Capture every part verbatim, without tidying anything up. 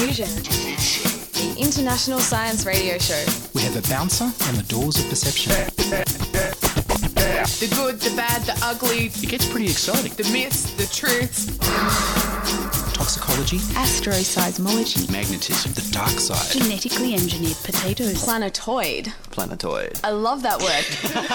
Diffusion, the international science radio show. We have a bouncer on the doors of perception. The good, the bad, the ugly. It gets pretty exciting. The myths, the truths. Toxicology. Astroseismology. Magnetism. The dark side. Genetically engineered potatoes. Planetoid. Planetoid. I love that word.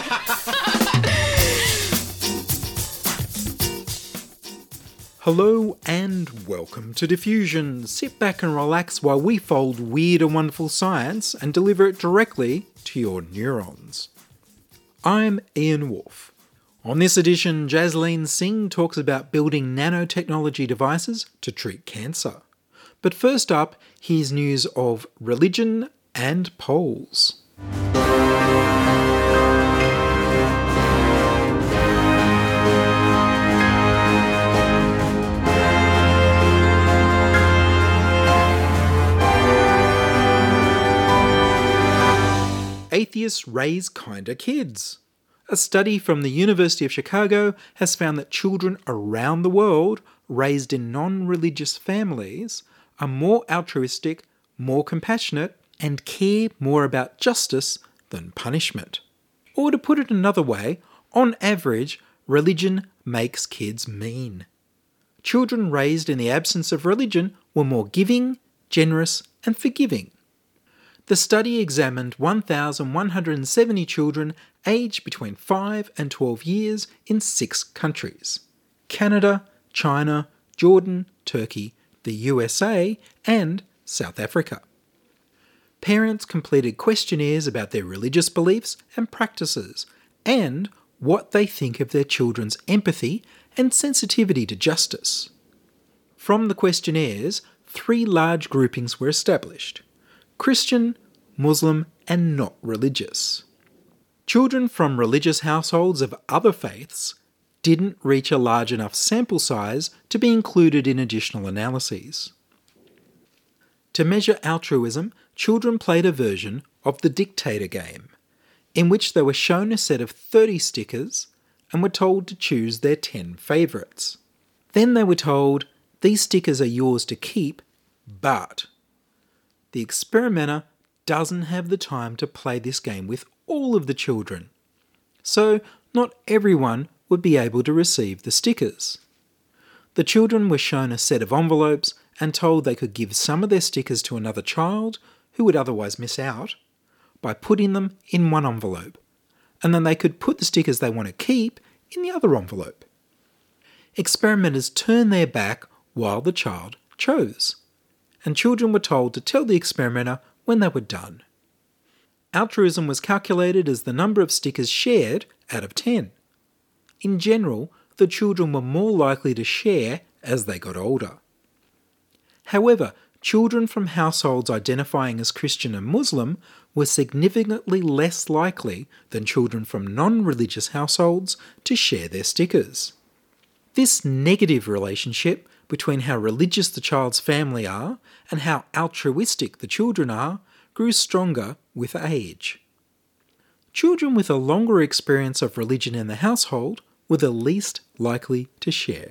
Hello and welcome to Diffusion. Sit back and relax while we fold weird and wonderful science and deliver it directly to your neurons. I'm Ian Wolfe. On this edition, Jasleen Singh talks about building nanotechnology devices to treat cancer. But first up, here's news of religion and polls. Atheists raise kinder kids. A study from the University of Chicago has found that children around the world raised in non-religious families are more altruistic, more compassionate, and care more about justice than punishment. Or to put it another way, on average, religion makes kids mean. Children raised in the absence of religion were more giving, generous, and forgiving. The study examined one thousand one hundred seventy children aged between five and twelve years in six countries: Canada, China, Jordan, Turkey, the U S A, and South Africa. Parents completed questionnaires about their religious beliefs and practices, and what they think of their children's empathy and sensitivity to justice. From the questionnaires, three large groupings were established: Christian, Muslim, and not religious. Children from religious households of other faiths didn't reach a large enough sample size to be included in additional analyses. To measure altruism, children played a version of the dictator game, in which they were shown a set of thirty stickers and were told to choose their ten favourites. Then they were told, these stickers are yours to keep, but the experimenter doesn't have the time to play this game with all of the children. So not everyone would be able to receive the stickers. The children were shown a set of envelopes and told they could give some of their stickers to another child who would otherwise miss out by putting them in one envelope, and then they could put the stickers they want to keep in the other envelope. Experimenters turned their back while the child chose, and children were told to tell the experimenter when they were done. Altruism was calculated as the number of stickers shared out of ten. In general, the children were more likely to share as they got older. However, children from households identifying as Christian and Muslim were significantly less likely than children from non-religious households to share their stickers. This negative relationship between how religious the child's family are and how altruistic the children are grew stronger with age. Children with a longer experience of religion in the household were the least likely to share.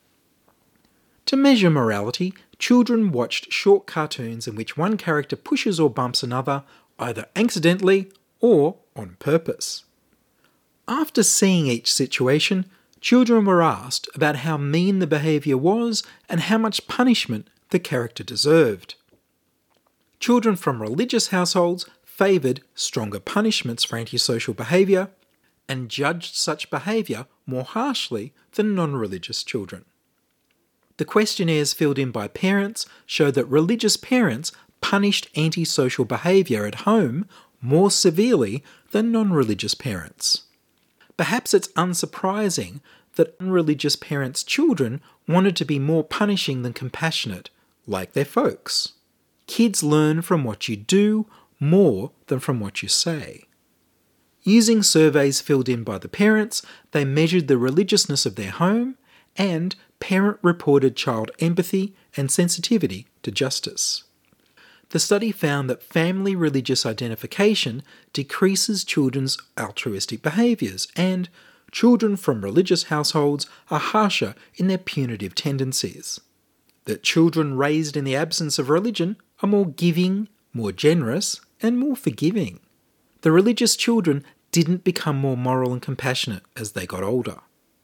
To measure morality, children watched short cartoons in which one character pushes or bumps another, either accidentally or on purpose. After seeing each situation, children were asked about how mean the behaviour was and how much punishment the character deserved. Children from religious households favoured stronger punishments for antisocial behaviour and judged such behaviour more harshly than non-religious children. The questionnaires filled in by parents showed that religious parents punished antisocial behaviour at home more severely than non-religious parents. Perhaps it's unsurprising that unreligious parents' children wanted to be more punishing than compassionate, like their folks. Kids learn from what you do more than from what you say. Using surveys filled in by the parents, they measured the religiousness of their home and parent-reported child empathy and sensitivity to justice. The study found that family religious identification decreases children's altruistic behaviours, and children from religious households are harsher in their punitive tendencies. that children raised in the absence of religion are more giving, more generous, and more forgiving. The religious children didn't become more moral and compassionate as they got older.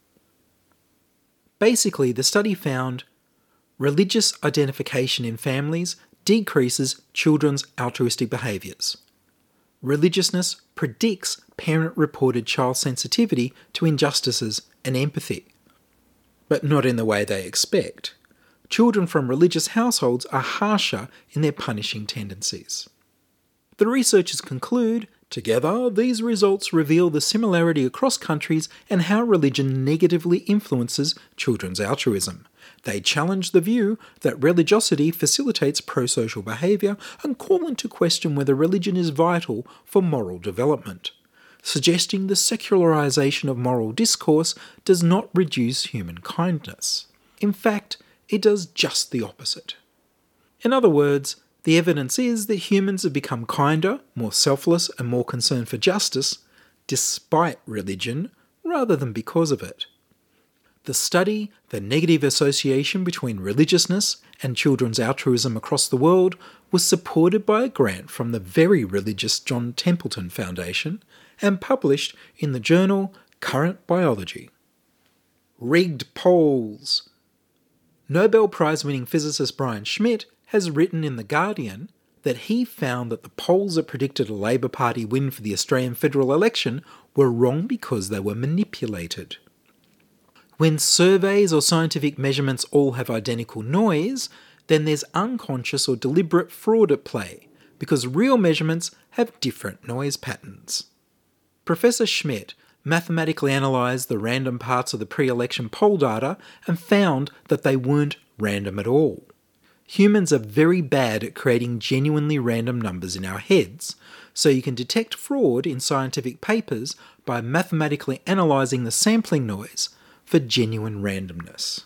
Basically, the study found religious identification in families decreases children's altruistic behaviours. Religiousness predicts parent-reported child sensitivity to injustices and empathy, but not in the way they expect. Children from religious households are harsher in their punishing tendencies. The researchers conclude, together, these results reveal the similarity across countries and how religion negatively influences children's altruism. They challenge the view that religiosity facilitates pro-social behaviour and call into question whether religion is vital for moral development, suggesting the secularisation of moral discourse does not reduce human kindness. In fact, it does just the opposite. In other words, the evidence is that humans have become kinder, more selfless, and more concerned for justice, despite religion, rather than because of it. The study, The Negative Association Between Religiousness and Children's Altruism Across the World, was supported by a grant from the very religious John Templeton Foundation and published in the journal Current Biology. Rigged polls. Nobel Prize-winning physicist Brian Schmidt has written in The Guardian that he found that the polls that predicted a Labor Party win for the Australian federal election were wrong because they were manipulated. When surveys or scientific measurements all have identical noise, then there's unconscious or deliberate fraud at play, because real measurements have different noise patterns. Professor Schmidt mathematically analysed the random parts of the pre-election poll data and found that they weren't random at all. Humans are very bad at creating genuinely random numbers in our heads, so you can detect fraud in scientific papers by mathematically analysing the sampling noise for genuine randomness.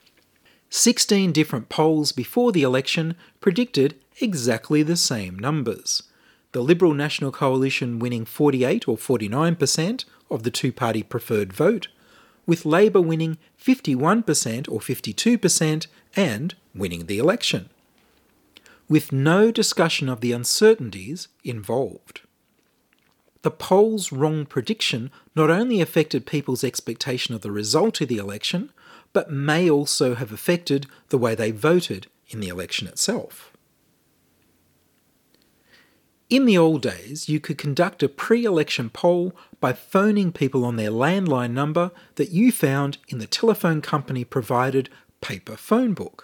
sixteen different polls before the election predicted exactly the same numbers. The Liberal National Coalition winning forty-eight or forty-nine percent of the two-party preferred vote, with Labor winning fifty-one percent or fifty-two percent and winning the election, with no discussion of the uncertainties involved. The poll's wrong prediction not only affected people's expectation of the result of the election, but may also have affected the way they voted in the election itself. In the old days, you could conduct a pre-election poll by phoning people on their landline number that you found in the telephone company-provided paper phone book.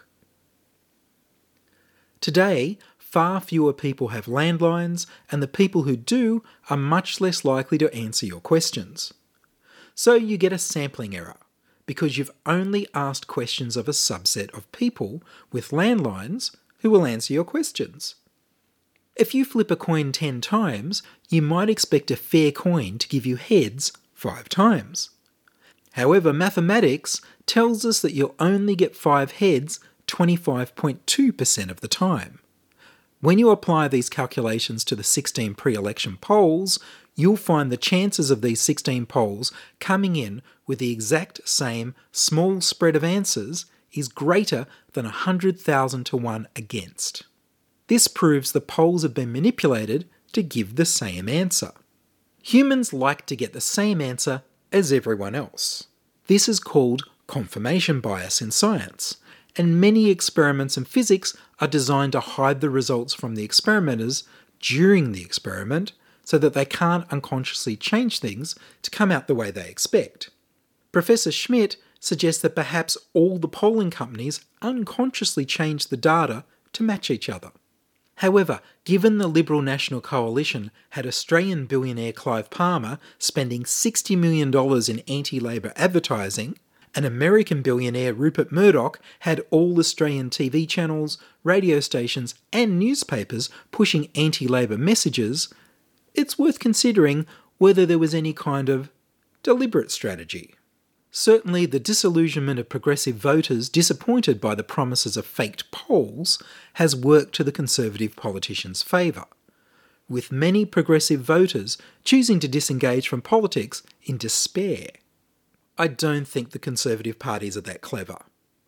Today, far fewer people have landlines, and the people who do are much less likely to answer your questions. So you get a sampling error, because you've only asked questions of a subset of people with landlines who will answer your questions. If you flip a coin ten times, you might expect a fair coin to give you heads five times. However, mathematics tells us that you'll only get five heads twenty-five point two percent of the time. When you apply these calculations to the sixteen pre-election polls, you'll find the chances of these sixteen polls coming in with the exact same small spread of answers is greater than one hundred thousand to one against. This proves the polls have been manipulated to give the same answer. Humans like to get the same answer as everyone else. This is called confirmation bias in science, and many experiments in physics are designed to hide the results from the experimenters during the experiment so that they can't unconsciously change things to come out the way they expect. Professor Schmidt suggests that perhaps all the polling companies unconsciously change the data to match each other. However, given the Liberal National Coalition had Australian billionaire Clive Palmer spending sixty million dollars in anti-Labor advertising, and American billionaire Rupert Murdoch had all Australian T V channels, radio stations and newspapers pushing anti-Labor messages, it's worth considering whether there was any kind of deliberate strategy. Certainly, the disillusionment of progressive voters disappointed by the promises of faked polls has worked to the Conservative politicians' favour, with many progressive voters choosing to disengage from politics in despair. I don't think the Conservative parties are that clever.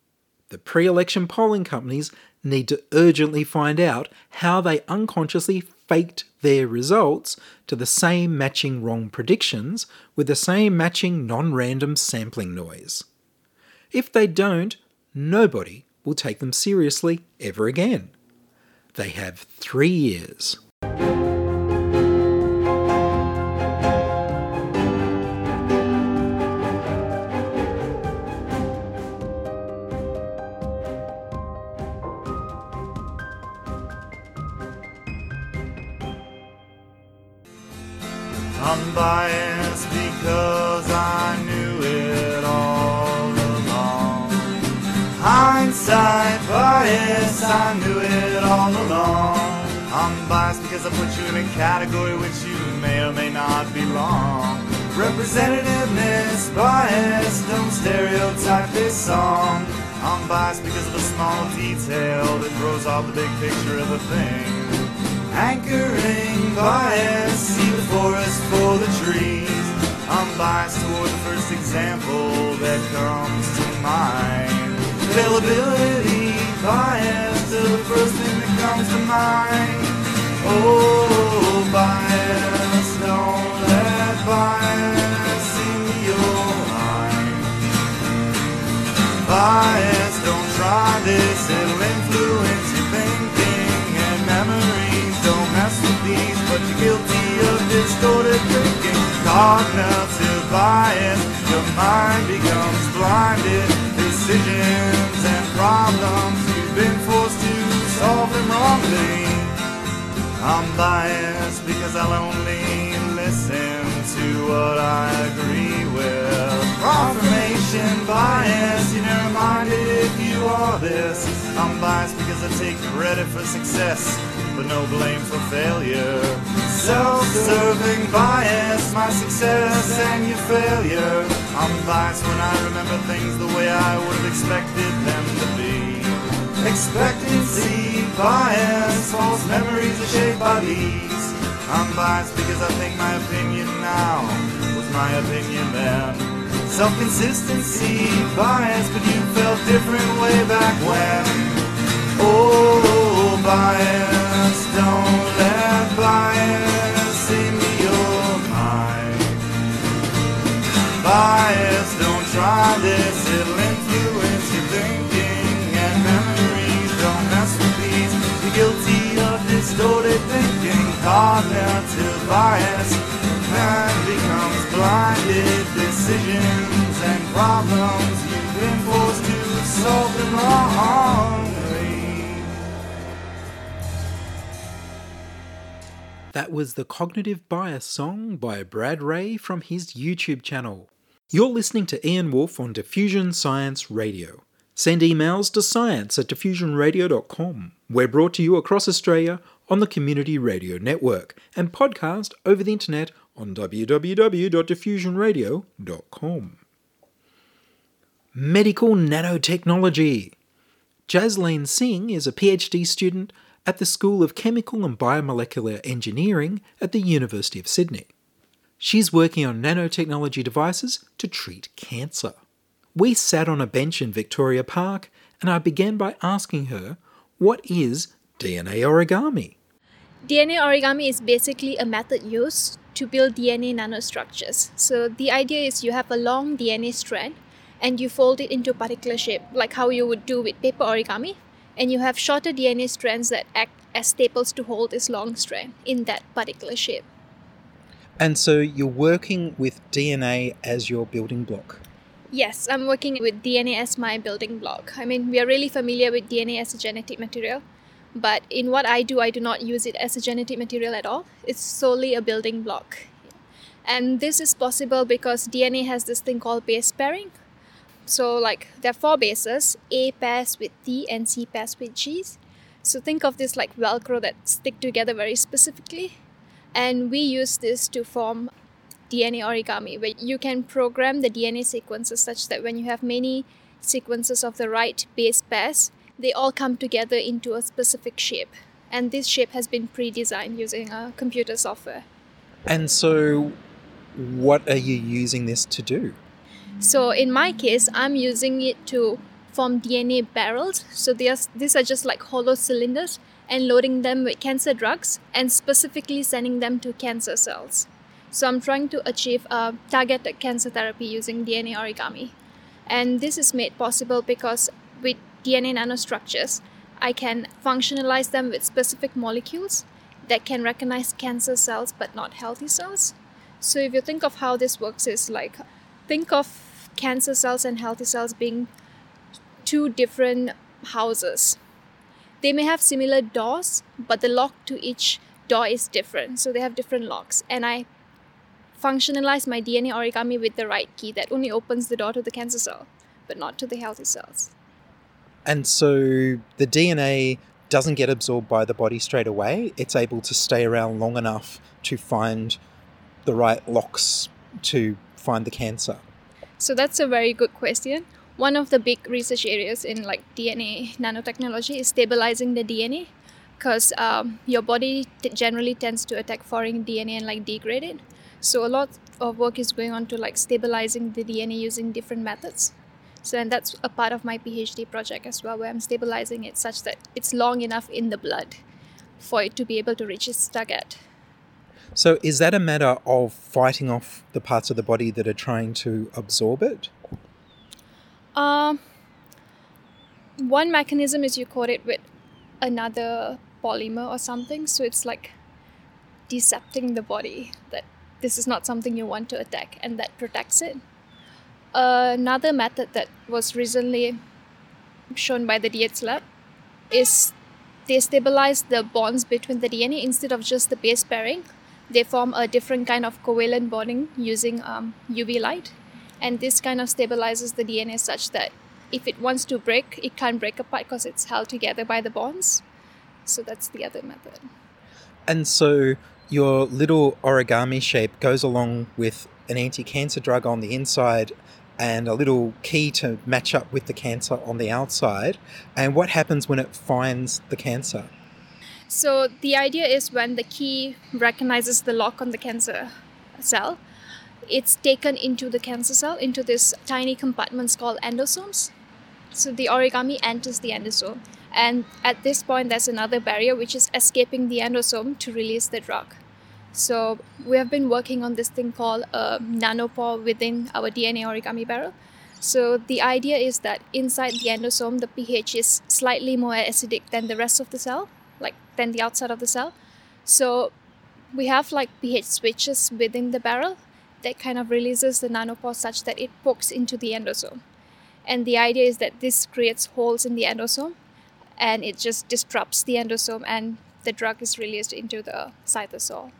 The pre-election polling companies need to urgently find out how they unconsciously faked their results to the same matching wrong predictions with the same matching non-random sampling noise. If they don't, nobody will take them seriously ever again. They have three years. Unbiased because I knew it all along. Hindsight bias, I knew it all along. Unbiased because I put you in a category which you may or may not belong. Representativeness bias, don't stereotype this song. Unbiased because of a small detail that throws off the big picture of a thing. Anchoring bias, see the forest for the trees. Unbiased toward the first example that comes to mind. Availability bias to the first thing that comes to mind. Oh, bias, don't let bias into your mind. Bias, don't try this, it'll influence your thinking and memory. Don't mess with these, but you're guilty of distorted thinking. Cognitive bias, your mind becomes blinded. Decisions and problems, you've been forced to solve them wrongly. I'm biased because I'll only listen to what I agree with. Confirmation bias, you're never-minded if you are this. I'm biased because I take credit for success, but no blame for failure. Self-serving bias, my success and your failure. I'm biased when I remember things the way I would have expected them to be. Expectancy bias, false memories are shaped by these. I'm biased because I think my opinion now was my opinion then. Self-consistency bias, but you felt different way back when. Oh, bias, don't let bias into your mind. Bias, don't try this, it'll influence your thinking and memories. Don't mess with these, you're guilty of distorted thinking. Cognitive bias, man becomes blinded. Decisions and problems, you've been forced to solve them wrongly. That was the Cognitive Bias song by Brad Ray from his YouTube channel. You're listening to Ian Wolfe on Diffusion Science Radio. Send emails to science at diffusion radio dot com. We're brought to you across Australia on the Community Radio Network and podcast over the internet on w w w dot diffusion radio dot com. Medical nanotechnology. Jasleen Singh is a PhD student at the School of Chemical and Biomolecular Engineering at the University of Sydney. She's working on nanotechnology devices to treat cancer. We sat on a bench in Victoria Park and I began by asking her, what is D N A origami? D N A origami is basically a method used to build D N A nanostructures. So the idea is you have a long D N A strand and you fold it into a particular shape, like how you would do with paper origami, and you have shorter D N A strands that act as staples to hold this long strand in that particular shape. And so you're working with D N A as your building block? Yes, I'm working with D N A as my building block. I mean, we are really familiar with D N A as a genetic material, but in what I do, I do not use it as a genetic material at all. It's solely a building block. And this is possible because D N A has this thing called base pairing. So like there are four bases, A pairs with T and C pairs with G. So think of this like Velcro that stick together very specifically. And we use this to form D N A origami, where you can program the D N A sequences such that when you have many sequences of the right base pairs, they all come together into a specific shape. And this shape has been pre-designed using a computer software. And so what are you using this to do? So in my case, I'm using it to form D N A barrels. So they are, these are just like hollow cylinders, and loading them with cancer drugs and specifically sending them to cancer cells. So I'm trying to achieve a targeted cancer therapy using D N A origami. And this is made possible because with D N A nanostructures, I can functionalize them with specific molecules that can recognize cancer cells but not healthy cells. So if you think of how this works is like, think of cancer cells and healthy cells being two different houses. They may have similar doors, but the lock to each door is different. So they have different locks. And I functionalize my D N A origami with the right key that only opens the door to the cancer cell, but not to the healthy cells. And so the D N A doesn't get absorbed by the body straight away. It's able to stay around long enough to find the right locks to find the cancer. So that's a very good question. One of the big research areas in like D N A nanotechnology is stabilizing the D N A, because um, your body t- generally tends to attack foreign D N A and like degrade it. So a lot of work is going on to like stabilizing the D N A using different methods. So and that's a part of my PhD project as well, where I'm stabilizing it such that it's long enough in the blood for it to be able to reach its target. So is that a matter of fighting off the parts of the body that are trying to absorb it? Um, one mechanism is you coat it with another polymer or something, so it's like decepting the body that this is not something you want to attack, and that protects it. Uh, another method that was recently shown by the D X lab is they stabilize the bonds between the D N A. Instead of just the base pairing, they form a different kind of covalent bonding using um, U V light. And this kind of stabilizes the D N A such that if it wants to break, it can't break apart because it's held together by the bonds. So that's the other method. And so your little origami shape goes along with an anti-cancer drug on the inside and a little key to match up with the cancer on the outside. And what happens when it finds the cancer? So the idea is when the key recognizes the lock on the cancer cell, it's taken into the cancer cell, into this tiny compartments called endosomes. So the origami enters the endosome. And at this point, there's another barrier which is escaping the endosome to release the drug. So we have been working on this thing called a nanopore within our D N A origami barrel. So the idea is that inside the endosome, the pH is slightly more acidic than the rest of the cell, like than the outside of the cell. So we have like pH switches within the barrel that kind of releases the nanopore such that it pokes into the endosome. And the idea is that this creates holes in the endosome and it just disrupts the endosome and the drug is released into the cytosol.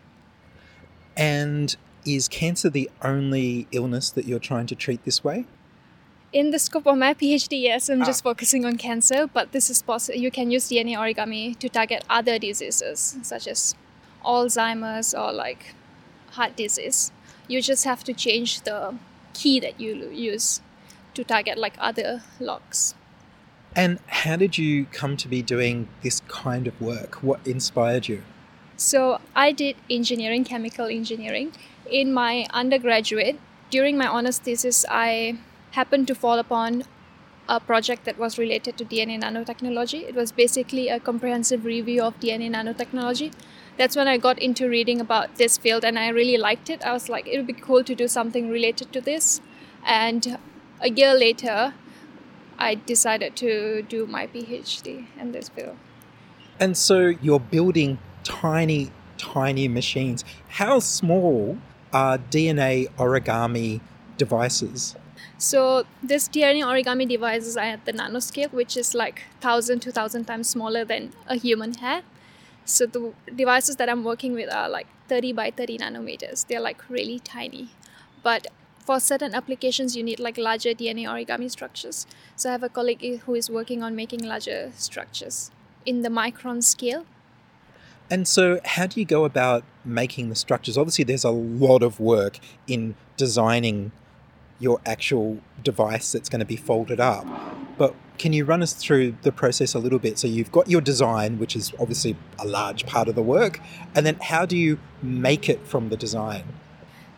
And is cancer the only illness that you're trying to treat this way? In the scope of my PhD, yes, I'm Ah. just focusing on cancer, but this is possible. You can use D N A origami to target other diseases such as Alzheimer's or like heart disease. You just have to change the key that you use to target like other locks. And how did you come to be doing this kind of work? What inspired you? So I did engineering, chemical engineering. In my undergraduate, during my honors thesis, I happened to fall upon a project that was related to D N A nanotechnology. It was basically a comprehensive review of D N A nanotechnology. That's when I got into reading about this field and I really liked it. I was like, it would be cool to do something related to this. And a year later, I decided to do my PhD in this field. And so you're building tiny, tiny machines. How small are D N A origami devices? So this D N A origami devices are at the nanoscale, which is like one thousand, two thousand times smaller than a human hair. So the devices that I'm working with are like thirty by thirty nanometers. They're like really tiny. But for certain applications, you need like larger D N A origami structures. So I have a colleague who is working on making larger structures in the micron scale. And so how do you go about making the structures? Obviously, there's a lot of work in designing your actual device that's going to be folded up. But can you run us through the process a little bit? So you've got your design, which is obviously a large part of the work. And then how do you make it from the design?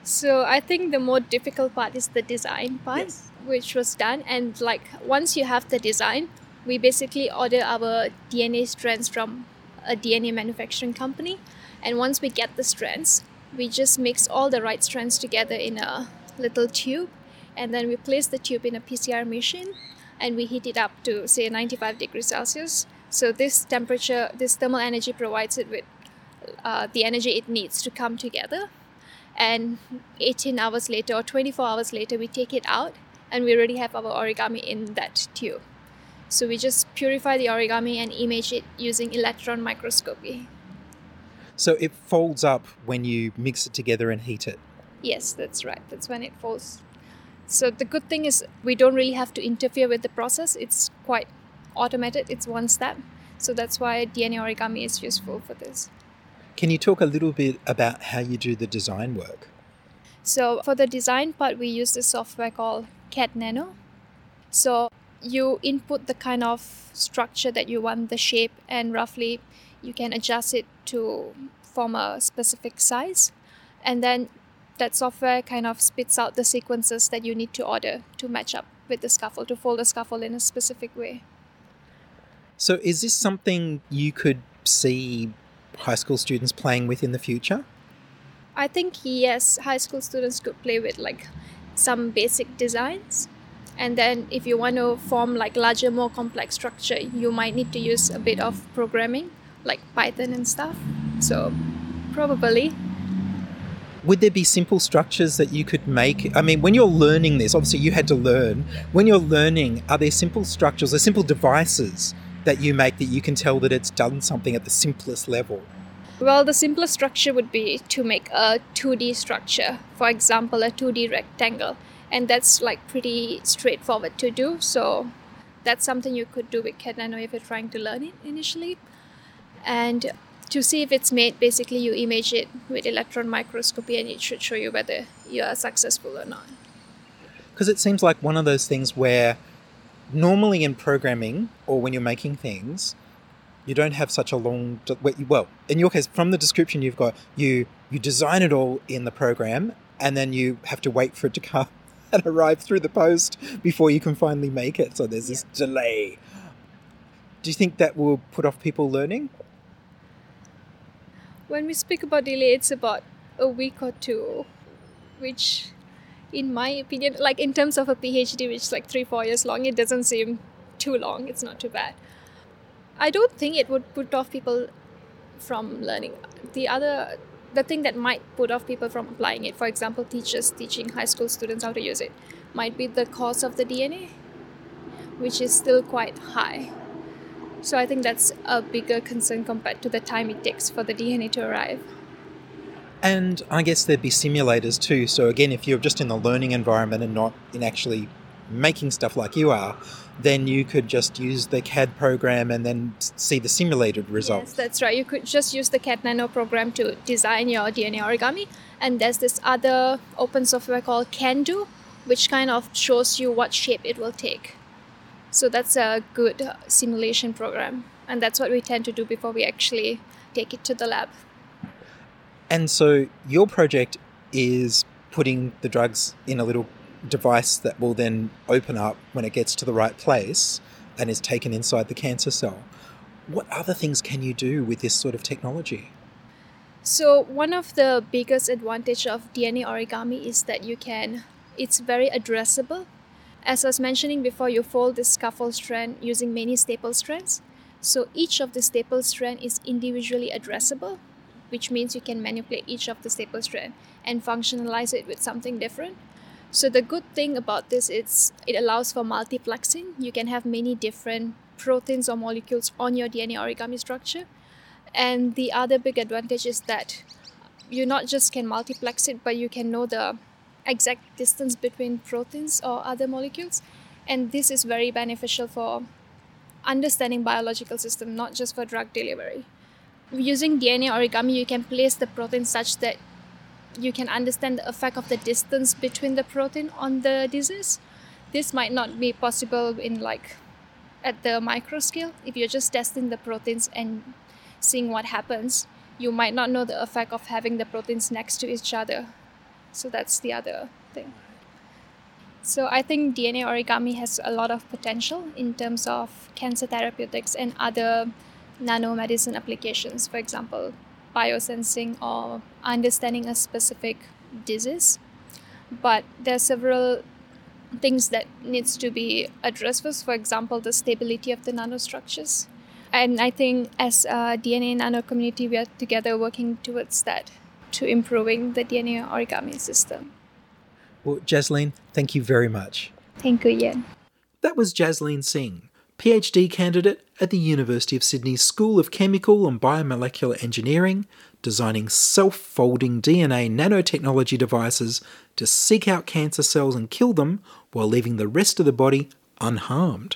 So I think the more difficult part is the design part, Yes. which was done. And like once you have the design, we basically order our D N A strands from a D N A manufacturing company. And once we get the strands, we just mix all the right strands together in a little tube. And then we place the tube in a P C R machine and we heat it up to say ninety-five degrees Celsius. So this temperature, this thermal energy provides it with uh, the energy it needs to come together. And eighteen hours later or twenty-four hours later, we take it out and we already have our origami in that tube. So we just purify the origami and image it using electron microscopy. So it folds up when you mix it together and heat it. Yes, that's right. That's when it folds. So the good thing is we don't really have to interfere with the process. It's quite automated. It's one step. So that's why D N A origami is useful for this. Can you talk a little bit about how you do the design work? So for the design part, we use this software called C A D Nano. So you input the kind of structure that you want, the shape, and roughly you can adjust it to form a specific size. And then that software kind of spits out the sequences that you need to order to match up with the scaffold, to fold the scaffold in a specific way. So is this something you could see high school students playing with in the future? I think yes, high school students could play with like some basic designs. And then if you want to form like larger, more complex structure, you might need to use a bit of programming like Python and stuff. So probably. Would there be simple structures that you could make? I mean, when you're learning this, obviously you had to learn. When you're learning, are there simple structures or simple devices that you make that you can tell that it's done something at the simplest level? Well, the simplest structure would be to make a two D structure. For example, a two D rectangle. And that's like pretty straightforward to do. So that's something you could do with C A D Nano if you're trying to learn it initially. And to see if it's made, basically you image it with electron microscopy and it should show you whether you are successful or not. Because it seems like one of those things where normally in programming or when you're making things, you don't have such a long... Well, in your case, from the description you've got, you, you design it all in the program and then you have to wait for it to come and arrive through the post before you can finally make it. So there's this yeah. delay. Do you think that will put off people learning? When we speak about delay, it's about a week or two, which in my opinion, like in terms of a PhD, which is like three, four years long, it doesn't seem too long. It's not too bad. I don't think it would put off people from learning. The other, the thing that might put off people from applying it, for example, teachers teaching high school students how to use it, might be the cost of the D N A, which is still quite high. So I think that's a bigger concern compared to the time it takes for the D N A to arrive. And I guess there'd be simulators too. So again, if you're just in the learning environment and not in actually making stuff like you are, then you could just use the C A D program and then see the simulated results. Yes, that's right. You could just use the C A D Nano program to design your D N A origami. And there's this other open software called CanDo, which kind of shows you what shape it will take. So that's a good simulation program. And that's what we tend to do before we actually take it to the lab. And so your project is putting the drugs in a little device that will then open up when it gets to the right place and is taken inside the cancer cell. What other things can you do with this sort of technology? So one of the biggest advantage of D N A origami is that you can, it's very addressable. As I was mentioning before, you fold this scaffold strand using many staple strands. So each of the staple strand is individually addressable, which means you can manipulate each of the staple strand and functionalize it with something different. So the good thing about this is it allows for multiplexing. You can have many different proteins or molecules on your D N A origami structure. And the other big advantage is that you not just can multiplex it, but you can know the exact distance between proteins or other molecules. And this is very beneficial for understanding biological system, not just for drug delivery. Using D N A origami, you can place the protein such that you can understand the effect of the distance between the protein on the disease. This might not be possible in like at the micro scale. If you're just testing the proteins and seeing what happens, you might not know the effect of having the proteins next to each other. So that's the other thing. So I think D N A origami has a lot of potential in terms of cancer therapeutics and other nanomedicine applications, for example, biosensing or understanding a specific disease. But there are several things that needs to be addressed first, for example, the stability of the nanostructures. And I think as a D N A nano community, we are together working towards that, to improving the D N A origami system. Well, Jasleen, thank you very much. Thank you, Ian. That was Jasleen Singh, PhD candidate at the University of Sydney's School of Chemical and Biomolecular Engineering, designing self-folding D N A nanotechnology devices to seek out cancer cells and kill them while leaving the rest of the body unharmed.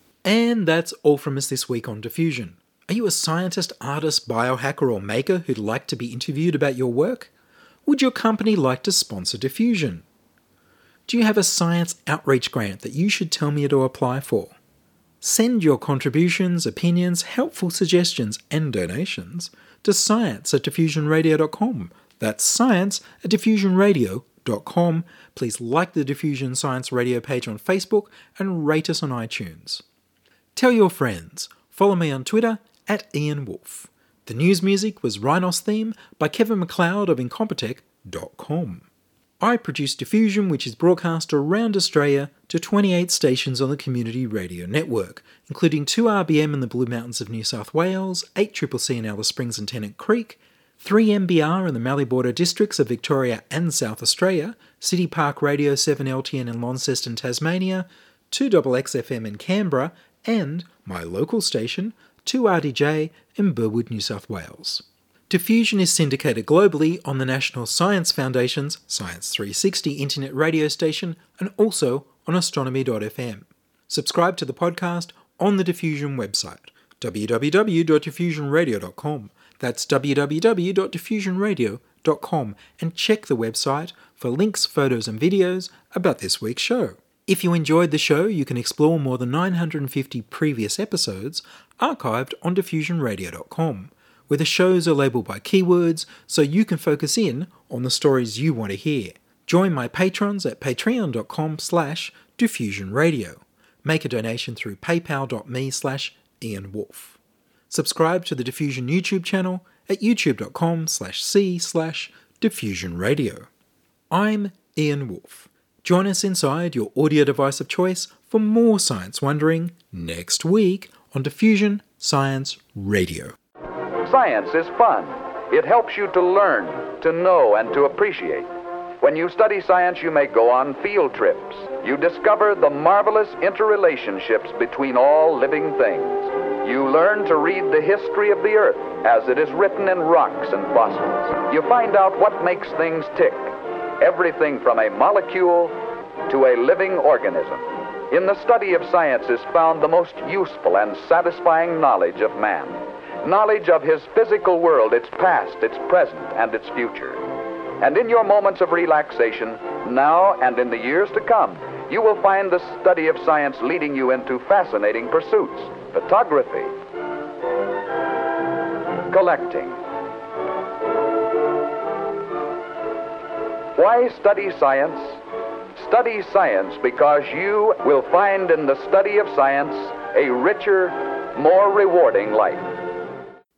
And that's all from us this week on Diffusion. Are you a scientist, artist, biohacker or maker who'd like to be interviewed about your work? Would your company like to sponsor Diffusion? Do you have a science outreach grant that you should tell me to apply for? Send your contributions, opinions, helpful suggestions and donations to science at diffusion radio dot com. That's science at diffusion radio dot com. Please like the Diffusion Science Radio page on Facebook and rate us on iTunes. Tell your friends. Follow me on Twitter at Ian Wolfe. The news music was Rhinos Theme by Kevin MacLeod of incompetech dot com. I produce Diffusion, which is broadcast around Australia to twenty-eight stations on the Community Radio Network, including two R B M in the Blue Mountains of New South Wales, eight C C C in Alice Springs and Tennant Creek, three M B R in the Mallee Border districts of Victoria and South Australia, City Park Radio seven L T N in Launceston, Tasmania, two X X F M in Canberra, and my local station, two R D J in Burwood, New South Wales. Diffusion is syndicated globally on the National Science Foundation's Science three sixty internet radio station and also on astronomy dot f m. Subscribe to the podcast on the Diffusion website, w w w dot diffusion radio dot com. That's w w w dot diffusion radio dot com, and check the website for links, photos and videos about this week's show. If you enjoyed the show, you can explore more than nine hundred fifty previous episodes archived on diffusion radio dot com, where the shows are labelled by keywords so you can focus in on the stories you want to hear. Join my patrons at patreon dot com slash diffusion radio. Make a donation through paypal dot me slash Ian Wolfe. Subscribe to the Diffusion YouTube channel at youtube dot com slash c slash diffusion radio. I'm Ian Wolfe. Join us inside your audio device of choice for more science wondering next week on Diffusion Science Radio. Science is fun. It helps you to learn, to know, and to appreciate. When you study science, you may go on field trips. You discover the marvelous interrelationships between all living things. You learn to read the history of the Earth as it is written in rocks and fossils. You find out what makes things tick. Everything from a molecule to a living organism. In the study of science is found the most useful and satisfying knowledge of man. Knowledge of his physical world, its past, its present, and its future. And in your moments of relaxation, now and in the years to come, you will find the study of science leading you into fascinating pursuits. Photography, collecting. Why study science? Study science because you will find in the study of science a richer, more rewarding life.